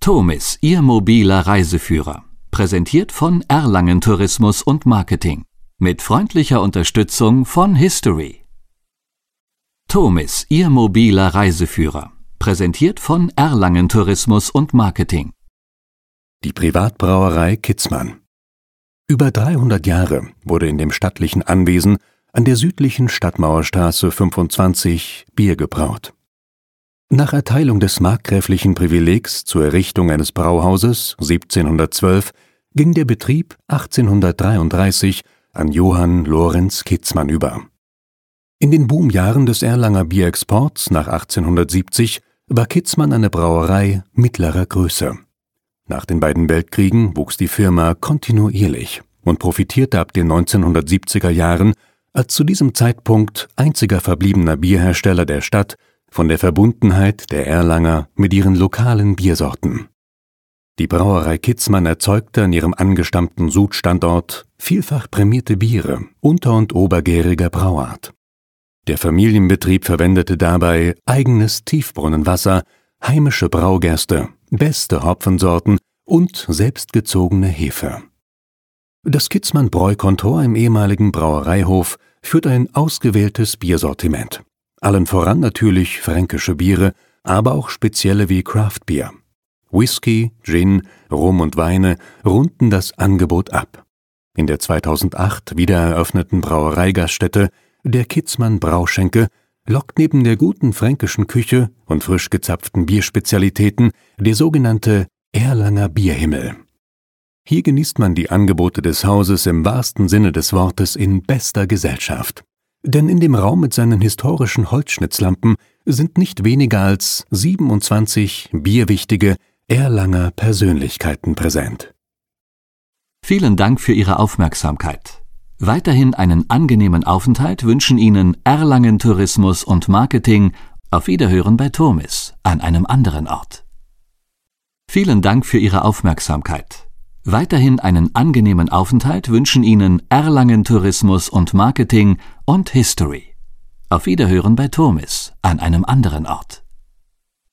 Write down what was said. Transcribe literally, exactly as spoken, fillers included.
Tomis, Ihr mobiler Reiseführer. Präsentiert von Erlangen Tourismus und Marketing. Mit freundlicher Unterstützung von History. Tomis, Ihr mobiler Reiseführer. Präsentiert von Erlangen Tourismus und Marketing. Die Privatbrauerei Kitzmann. Über dreihundert Jahre wurde in dem stattlichen Anwesen an der südlichen Stadtmauerstraße fünfundzwanzig Bier gebraut. Nach Erteilung des markgräflichen Privilegs zur Errichtung eines Brauhauses siebzehnhundertzwölf ging der Betrieb achtzehnhundertdreiunddreißig an Johann Lorenz Kitzmann über. In den Boomjahren des Erlanger Bierexports nach achtzehnhundertsiebzig war Kitzmann eine Brauerei mittlerer Größe. Nach den beiden Weltkriegen wuchs die Firma kontinuierlich und profitierte ab den neunzehnhundertsiebziger Jahren als zu diesem Zeitpunkt einziger verbliebener Bierhersteller der Stadt von der Verbundenheit der Erlanger mit ihren lokalen Biersorten. Die Brauerei Kitzmann erzeugte an ihrem angestammten Sud-Standort vielfach prämierte Biere unter- und obergäriger Brauart. Der Familienbetrieb verwendete dabei eigenes Tiefbrunnenwasser, heimische Braugerste, beste Hopfensorten und selbstgezogene Hefe. Das Kitzmann Bräukontor im ehemaligen Brauereihof führt ein ausgewähltes Biersortiment. Allen voran natürlich fränkische Biere, aber auch spezielle wie Craftbier. Whisky, Gin, Rum und Weine runden das Angebot ab. In der zweitausendacht wiedereröffneten Brauereigaststätte, der Kitzmann Brauschenke, lockt neben der guten fränkischen Küche und frisch gezapften Bierspezialitäten der sogenannte Erlanger Bierhimmel. Hier genießt man die Angebote des Hauses im wahrsten Sinne des Wortes in bester Gesellschaft. Denn in dem Raum mit seinen historischen Holzschnitzlampen sind nicht weniger als siebenundzwanzig bierwichtige Erlanger Persönlichkeiten präsent. Vielen Dank für Ihre Aufmerksamkeit. Weiterhin einen angenehmen Aufenthalt wünschen Ihnen Erlangen Tourismus und Marketing. Auf Wiederhören bei Tomis, an einem anderen Ort. Vielen Dank für Ihre Aufmerksamkeit. Weiterhin einen angenehmen Aufenthalt wünschen Ihnen Erlangen Tourismus und Marketing und History. Auf Wiederhören bei Tomis, an einem anderen Ort.